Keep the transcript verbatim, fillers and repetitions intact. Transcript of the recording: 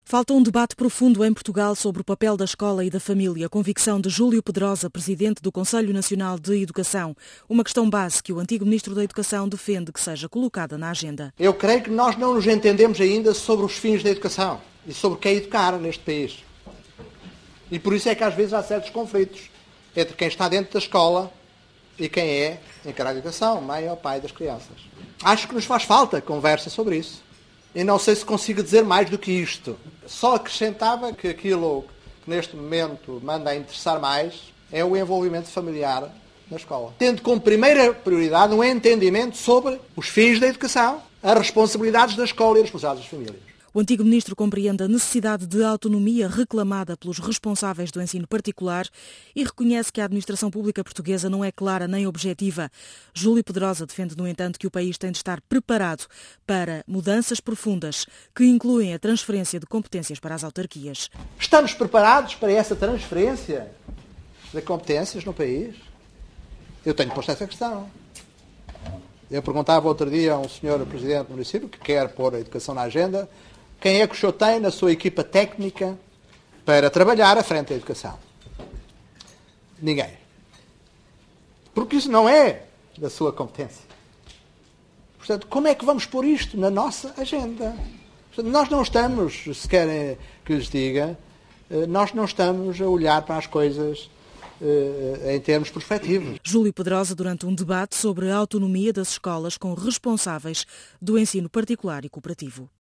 Falta um debate profundo em Portugal sobre o papel da escola e da família. Convicção de Júlio Pedrosa, presidente do Conselho Nacional de Educação. Uma questão base que o antigo Ministro da Educação defende que seja colocada na agenda. Eu creio que nós não nos entendemos ainda sobre os fins da educação e sobre o que é educar neste país. E por isso é que às vezes há certos conflitos entre quem está dentro da escola e quem é encarar a educação, mãe ou pai das crianças. Acho que nos faz falta conversa sobre isso. E não sei se consigo dizer mais do que isto. Só acrescentava que aquilo que neste momento manda a interessar mais é o envolvimento familiar na escola. Tendo como primeira prioridade um entendimento sobre os fins da educação, as responsabilidades da escola e as responsabilidades das famílias. O antigo ministro compreende a necessidade de autonomia reclamada pelos responsáveis do ensino particular e reconhece que a administração pública portuguesa não é clara nem objetiva. Júlio Pedrosa defende, no entanto, que o país tem de estar preparado para mudanças profundas que incluem a transferência de competências para as autarquias. Estamos preparados para essa transferência de competências no país? Eu tenho posto essa questão. Eu perguntava outro dia a um senhor presidente do município que quer pôr a educação na agenda, quem é que o senhor tem na sua equipa técnica para trabalhar à frente da educação? Ninguém. Porque isso não é da sua competência. Portanto, como é que vamos pôr isto na nossa agenda? Portanto, nós não estamos, se querem que lhes diga, nós não estamos a olhar para as coisas em termos prospectivos. Júlio Pedrosa, durante um debate sobre a autonomia das escolas com responsáveis do ensino particular e cooperativo.